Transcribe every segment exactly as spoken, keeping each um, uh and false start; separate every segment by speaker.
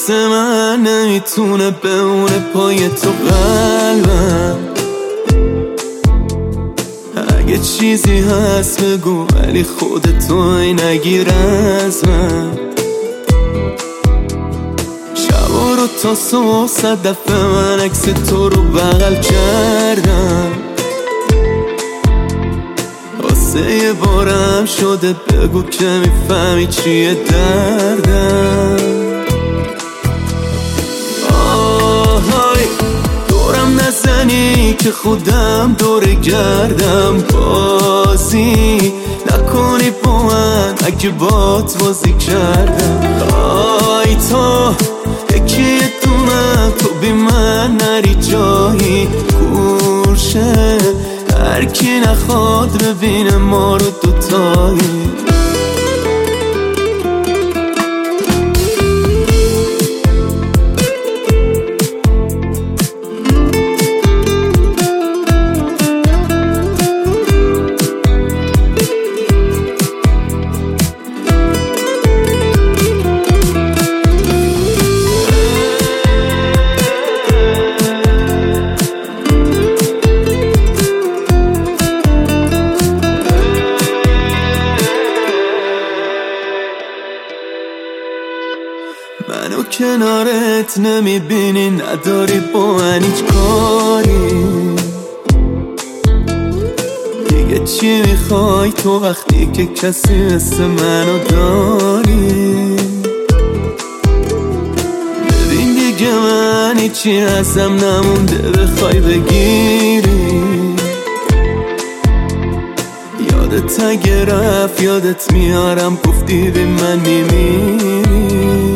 Speaker 1: واسه من نمیتونه بمونه پای تو قلبم. اگه چیزی هست بگو ولی خودتو نگیر از من. شبا رو تا صبح صد دفعه من عکس تو رو بغل کردم. واسه یه بارم شده بگو که میفهمی چیه دردم. آهای دورم نزنی که خودم دور گردم. بازی نکنی با من اگه بات بازی کردم. آی تو یکی یه دونه تو بی من نری جایی گوشه. هر کی نخواد ببینه ما رو دوتایی. منو کنارت نمیبینی نداری با من هیچ کاری. دیگه چی میخوای تو وقتی که کسی مثل منو داری؟ ببین دیگه من هیچی ازم نمونده بخوای بگیری. یادت اگه رفت یادت میارم گفتی به من میمیری.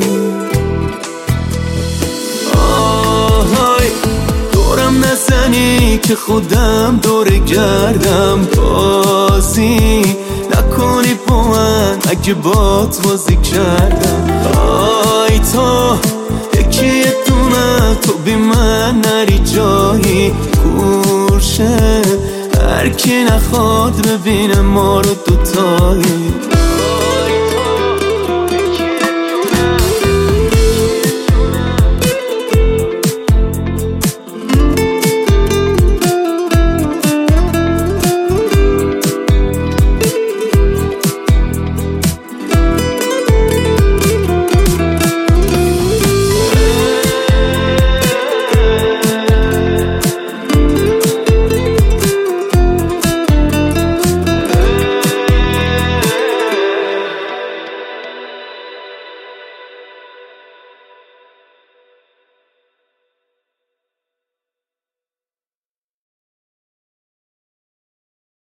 Speaker 1: نزنی که خودم دور گردم. بازی نکنی با من اگه بات بازی کردم. آی تو یکی یه دونه تو بی من نری جایی گوشه. هر کی نخواد ببینه ما رو دوتایی.